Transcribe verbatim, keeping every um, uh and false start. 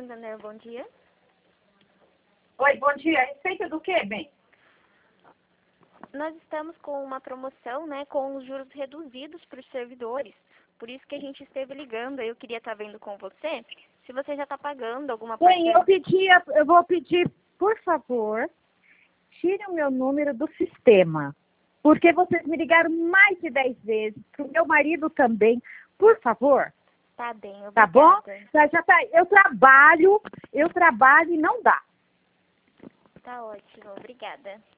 Santander, bom dia. Oi, bom dia. A respeito do quê, bem? Nós estamos com uma promoção, né, com os juros reduzidos para os servidores. Por isso que a gente esteve ligando. Eu queria estar vendo com você se você já está pagando alguma Bem, parcela. eu pedi, eu vou pedir, por favor, tire o meu número do sistema. Porque vocês me ligaram mais de dez vezes, para o meu marido também. Por favor. Tá bem, obrigada. Tá bom? Já, já tá, eu trabalho, eu trabalho e não dá. Tá ótimo, obrigada.